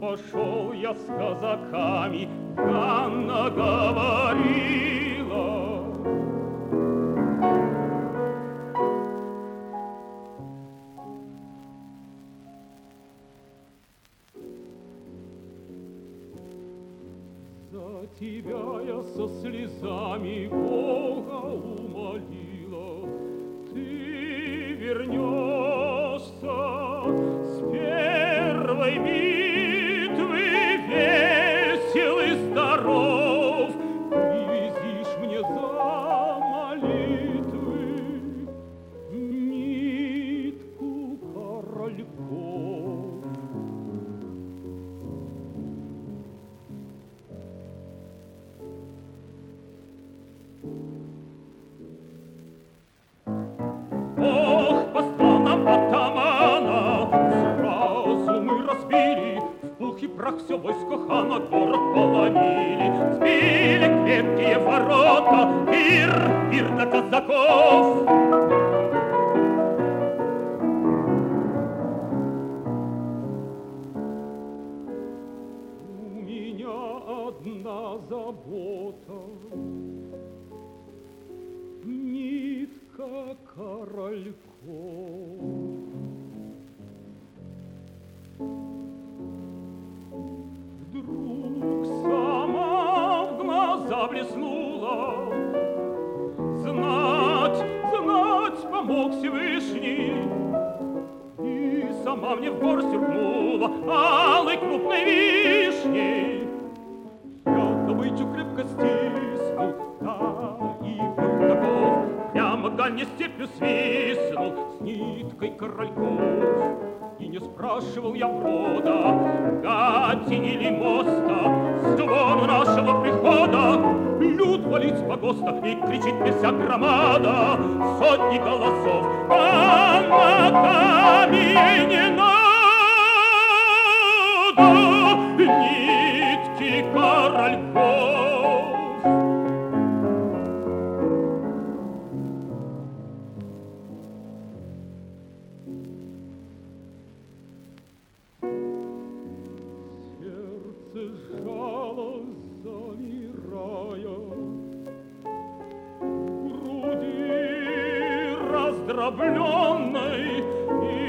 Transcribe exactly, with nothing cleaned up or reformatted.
пошел я с казаками, Ганна говорила. За тебя я со слезами Бога умолила, ты вернешься с первой битвы весел и здоров, привезишь мне за молитвы нитку корольков. Ох, послал нам атамана, сразу мы разбили, в пух и прах все войско хана, город полонили, сбили крепкие ворота, пир, пир для казаков. У меня одна забота, нитка корольков. Вдруг сама в глаза блеснула, знать, знать помог Всевышний, и сама мне в горсть уркнула алой крупной вишней. Я добычу крепко стиснул, да и был таков, прямо дальней степью свистнул с ниткой корольков. И не спрашивал я брода, гатин или моста, с звону нашего прихода люд валит с погоста и кричит мне вся громада, сотни голосов. Анатомии не надо, нитки корольков. Сердце сжалось, замирая, в груди раздробленной и